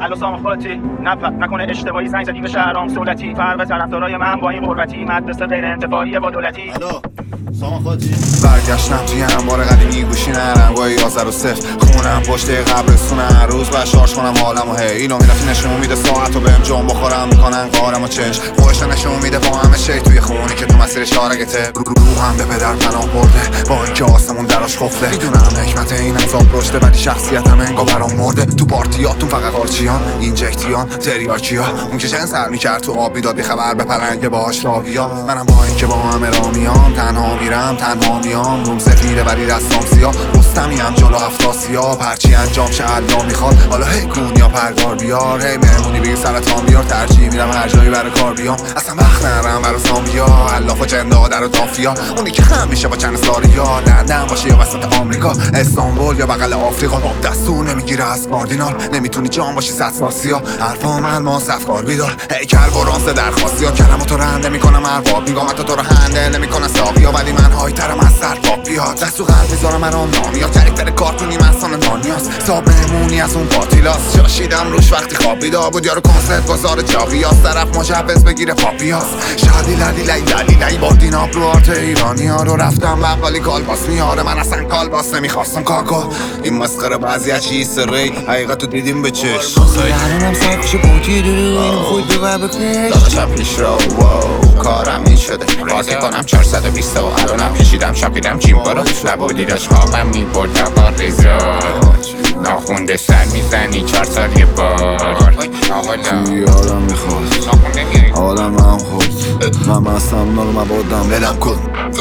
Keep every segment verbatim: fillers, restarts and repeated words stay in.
الو سامان خودتی نپ نکنه اشتباهی زنگ زدی به شهرام سولتی فرق طرفدارای من با این قربتی مدرسه غیر انتفاعی با دولتی. الو سامان خودتی برگشتم توی انبار قدیمی گوشی نرنگای یازده و صفر خونم پشت قبرستونه هر روز باید شارژ کنم حالم و هی ایلومیناتی نشون میده ساعت و بهم جون بخورم میکنن قارم و چشم خوشت نشون میده با همه شی توی خونی که تو مسیر شارگته روحم به پدر پناه برده با اینکه آسمون دراش خفته میدونم حکمت این عذاب رشته ولی شخصیتم انگار برام مرده تو پارتیاتون فقط قارچیان اینجکتیان تریاکیا اون که جن سر میکرد تو آب میداد خبر به پلنگ باهاش رابیا منم با اینکه با همه رامیام تنها میرم تنها میام روم سفیده ولی دستام سیاه رستمیم جلو افراسیاب هرچی انجام چه الله میخواد حالا هی کون یا پرگار بیار هی مهمونی بگیر سرطان بیار ترجیح میرم هر جایی برای کار بیام اصلا وقت نرم برای زامبیا الاف و جنده در و دافیا اونی که خم میشه با چند سالیا لندن باشه یا وسط آمریکا استانبول یا بغل آفریقا باب دستور نمیگیره از کاردینال نمیتونی جان باشی ساسیا حرفام الماس افکار بیدار هیکل برانس درخواستیا کلماتو رنده میکنم ارباب میگم تا تو رو هندل نمیکنه ساقیا ولی من هایترم از سر پاپ بیاد دست تو قلب میذارم من آن نامیاد کرکتر کارتونی محسان نانیاس صاحب مهمونی از اون پاتیلاس شاشیدم روش وقتی خواب بیدار بود یارو کنسرت گذار جاقیاس طرف مجوز بگیره پاپیاس شادی لدی لی لدی لی باردین آب رو آرت ایرانی ها رو رفتم بقالی کالباس میاره من اصلا کالباس نمیخواستم کاکا این مسخره بعضی چی سری حقیقتو دیدیم به چشم الانم سرکوش پوکی دورو اینو خود به قبل پیش داداشم پیش رو واو کارم این شده بازی کنم چهارصد و بیست و الانم کشیدم شاپیدم جیم برو نبودی داشت خوابم میبردم با ریزا ناخونده سر میزنی چهار سال یه بار توی آدم میخواست آدم هم خواست من مستم نارو مبادم بلم کن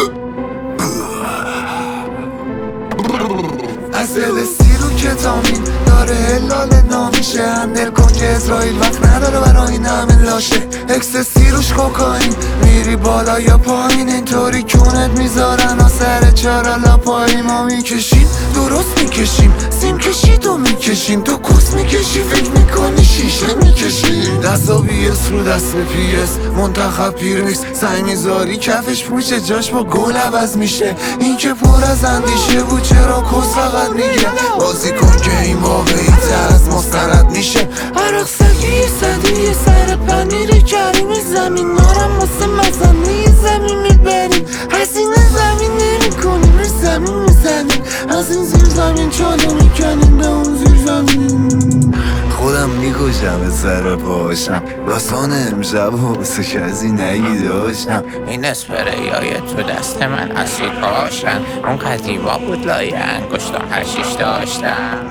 از الستی رو کتامین داره هلال نامیشه هندل کن که اسرائیل وقت نداره برای این همه لاشه اکسسی روش کوکائین میری بالا یا پایین اینطوری کونت میذارن و سر چرالا پایی ما میکشیم درست میکشیم سیم کشید و میکشیم تو کس میکشی فکر میکنی شیشه میکشی دستا بیس رو دست پیس منتخب پیر نیست سعی میذاری کفش پوچه جاش با گل عوض میشه این که پر از اندیشه بود چرا کس فقط میگه بازی کن که این واقعیت از مستند میشه عرق سگی صدی سر پنیر کریم زمین نارم واسه مزنی زمین میبریم هزینه زمین نمی کنیم رو زمین میزنیم از این زیر زمین چالو میکنیم به اون زیر زمین خودم میکشم به سر باشم داستان امشب واسه کسی نگیداشتم این اسپری های تو دست من اسید باشن اون قدیما بود لای انگشتم هشیش داشتم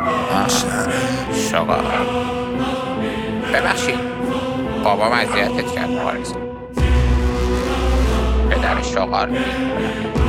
شغال ببخشید بابام اذیتت کرد مبارزه پدر شغال